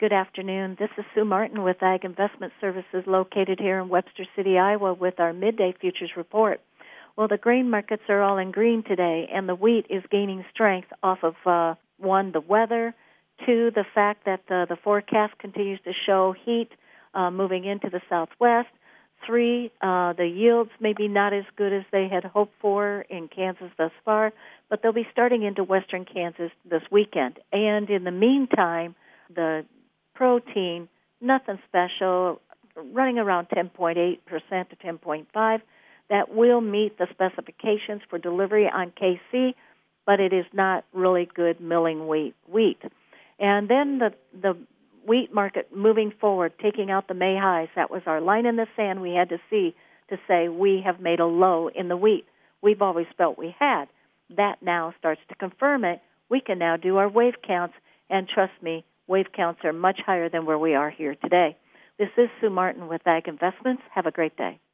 Good afternoon. This is Sue Martin with Ag Investment Services located here in Webster City, Iowa with our midday futures report. Well, the grain markets are all in green today, and the wheat is gaining strength off of, one, the weather, two, the fact that the forecast continues to show heat moving into the southwest, three, the yields maybe not as good as they had hoped for in Kansas thus far, but they'll be starting into western Kansas this weekend. And in the meantime, the protein, nothing special, running around 10.8% to 10.5%. That will meet the specifications for delivery on KC, but it is not really good milling wheat. And then the wheat market moving forward, taking out the May highs, that was our line in the sand we had to see to say we have made a low in the wheat. We've always felt we had. That now starts to confirm it. We can now do our wave counts, and trust me, wave counts are much higher than where we are here today. This is Sue Martin with Ag Investments. Have a great day.